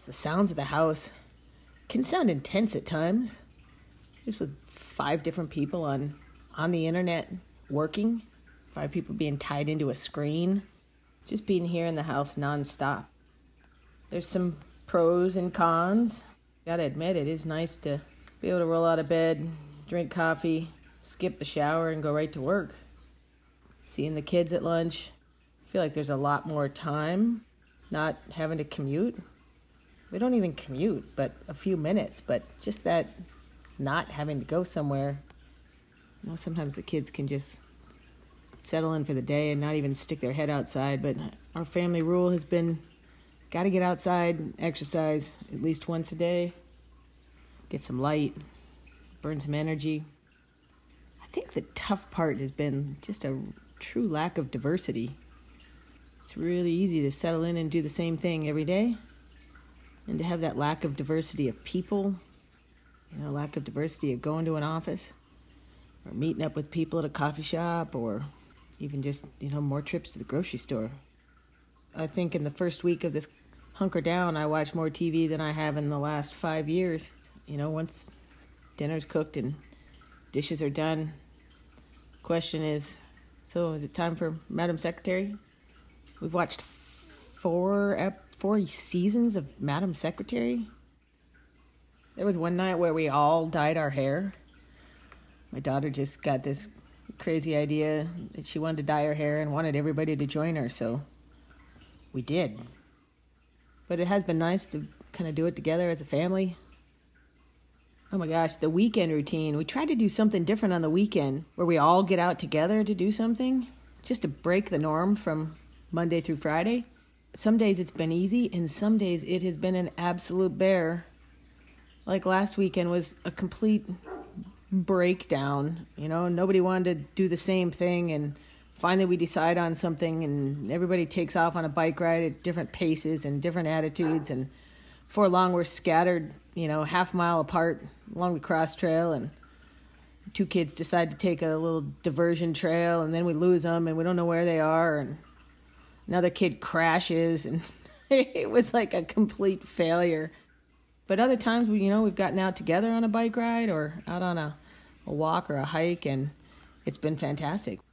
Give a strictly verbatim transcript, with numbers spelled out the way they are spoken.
The sounds of the house can sound intense at times. Just with five different people on, on the internet working, five people being tied into a screen, just being here in the house nonstop. There's some pros and cons. Gotta admit, it is nice to be able to roll out of bed, drink coffee, skip the shower, and go right to work. Seeing the kids at lunch. I feel like there's a lot more time not having to commute. We don't even commute, but a few minutes, but just that not having to go somewhere. You know, sometimes the kids can just settle in for the day and not even stick their head outside, but our family rule has been got to get outside, exercise at least once a day, get some light, burn some energy. I think the tough part has been just a true lack of diversity. It's really easy to settle in and do the same thing every day, and to have that lack of diversity of people, you know, lack of diversity of going to an office, or meeting up with people at a coffee shop, or even just, you know, more trips to the grocery store. I think in the first week of this hunker down, I watched more T V than I have in the last five years. You know, once dinner's cooked and dishes are done, the question is, so is it time for Madam Secretary? We've watched four ep- four seasons of Madam Secretary. There was one night where we all dyed our hair. My daughter just got this crazy idea that she wanted to dye her hair and wanted everybody to join her, so we did. But it has been nice to kind of do it together as a family. Oh my gosh, the weekend routine. We tried to do something different on the weekend where we all get out together to do something, just to break the norm from Monday through Friday. Some days it's been easy, and some days it has been an absolute bear. Like last weekend was a complete breakdown. You know, nobody wanted to do the same thing, and finally we decide on something, and everybody takes off on a bike ride at different paces and different attitudes, and before long we're scattered, you know, half mile apart along the cross trail, and two kids decide to take a little diversion trail, and then we lose them, and we don't know where they are, and another kid crashes, and it was like a complete failure. But other times, we, you know, we've gotten out together on a bike ride or out on a, a walk or a hike, and it's been fantastic.